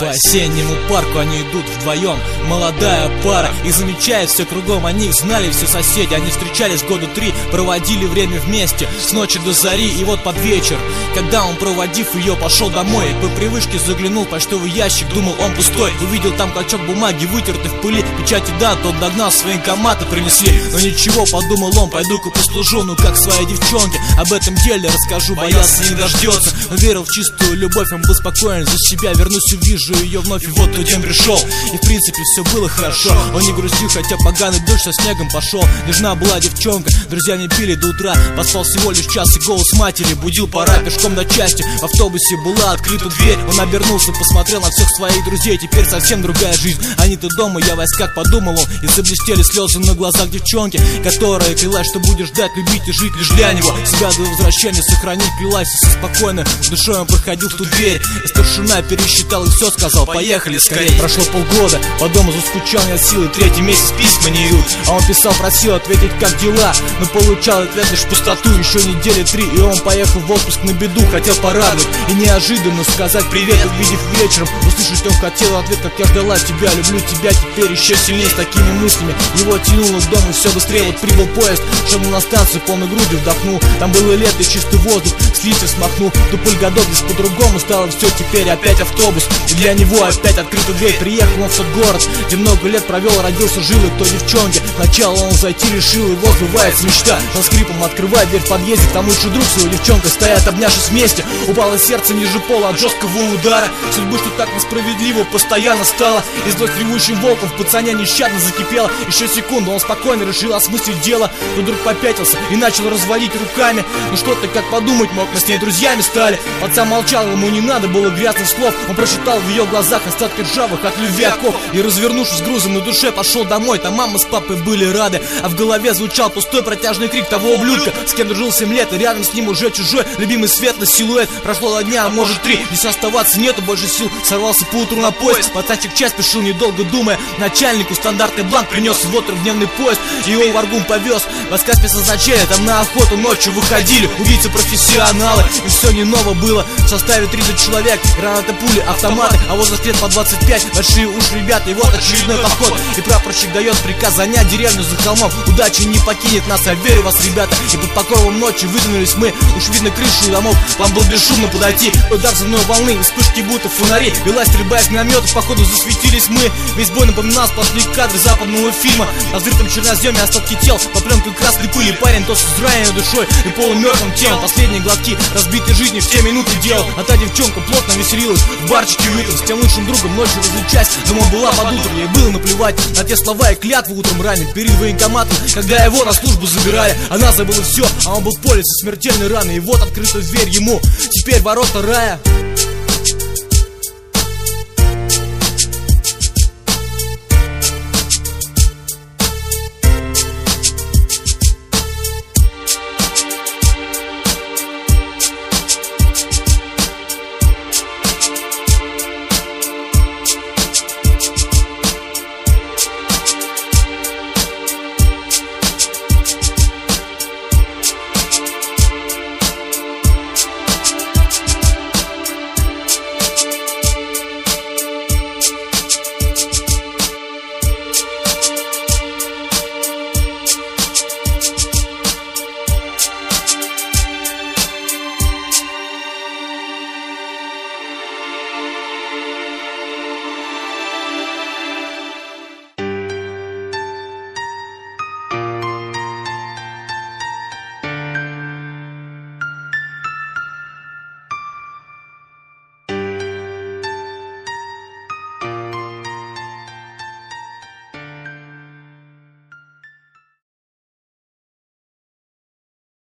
По осеннему парку они идут вдвоем, молодая пара, и замечает все кругом. Они их знали, все соседи, они встречались года 3, проводили время вместе с ночи до зари. И вот под вечер, когда он, проводив ее, пошел домой, по привычке заглянул в почтовый ящик, думал он пустой. Увидел там клочок бумаги, вытертый в пыли, печати дат он догнал, с военкомата принесли. Но ничего, подумал он, пойду-ка послужу, ну как своей девчонке об этом деле расскажу, боялся не дождется. Но верил в чистую любовь, он был спокоен за себя, вернусь, увижу ее вновь, и вот тот день пришел. И в принципе все было хорошо, он не грустил, хотя поганый дождь со снегом пошел. Нежна была девчонка, друзья не пили до утра, поспал всего лишь час, и голос матери будил, пора пешком до части. В автобусе была открыта дверь, он обернулся, посмотрел на всех своих друзей, теперь совсем другая жизнь. Они-то дома, я в войсках, подумал он, и заблестели слезы на глазах девчонки, которая клялась, что будет ждать, любить и жить лишь для него. Себя до возвращения сохранить клялась, и со спокойной душой он проходил в ту дверь. И старшина пересчитал и все сказал, поехали скорей. Прошло полгода, по дому заскучал не от силы, третий месяц письма не идут. А он писал, просил ответить, как дела, но получал ответ лишь пустоту. Еще недели 3, и он поехал в отпуск на беду, хотел порадовать и неожиданно сказать привет, увидев вечером. Услышать он хотел ответ, как я ждала тебя, люблю тебя теперь еще сильнее. С такими мыслями его тянуло к дому все быстрее. Вот прибыл поезд, шагнул на станцию, полной грудью вдохнул. Там было лето и чистый воздух, с лица смахнул. Ту пыль годов лишь по-другому стало все теперь. Опять автобус, и для него опять открыта дверь. Приехал он в тот город, где много лет провел, родился, жил и той девчонке. Сначала он зайти решил, его сбывается мечта. Со скрипом открывает дверь в подъезде, там лучший друг с его девчонкой стоят, обнявшись вместе. Упало сердце ниже пола от жесткого удара судьбы, что так несправедливо постоянно стало. И злость ревущим волком в пацане нещадно закипела. Еще секунду он спокойно решил осмыслить дело, но вдруг попятился и начал разводить руками. Ну что ты, как подумать мог, мы с ней друзьями стали. Пацан молчал, ему не надо было грязных слов. Он прочитал в ее глазах остатки ржавых от любви оков. И развернувшись с грузом на душе, пошел домой. Там мама с папой были рады, а в голове звучал пустой протяжный крик того ублюдка, с кем дружил 7 лет, и рядом с ним уже чужой любимый светлый силуэт. Прошло 2 дня, а может 3, здесь оставаться нету больше сил. Сорвался поутру на поезд, пацанчик час спешил, недолго думая. Начальнику стандартный бланк принес в трехдневный поезд, и его в Аргун повез. Войска спецназначения там на охоту ночью выходили убийцы профессионалы, и все не ново было. В составе 30 человек, гранаты, пули, автоматы, а возраст лет по 25, большие уши ребята. И вот очередной поход, и прапорщик дает приказ занять деревню за холмом. Удача не покинет нас, я верю в вас, ребята. И под покровом ночи выдвинулись мы, уж видно крышу домов. План был бесшумно подойти, удар взрывной волны, вспышки будто фонари. Велась стрельба из минометов, походу засветились мы. Весь бой напоминал сплошные кадры западного фильма. На взрытом черноземе остатки тел, по пленкой красной пыли. Парень то с израненной душой и полумертвым телом. Последние глотки разбитой жизни в те минуты делал. А та девчонка плотно веселилась в барчике уютом, с тем лучшим другом ночью разлучаясь. Дома была под утро, ей было наплевать на те слова и клятвы утром ранен перед военкоматом, когда его на службу забирали. Она забыла все, а он был в поле со смертельной раной. И вот открыта дверь ему, теперь ворота рая.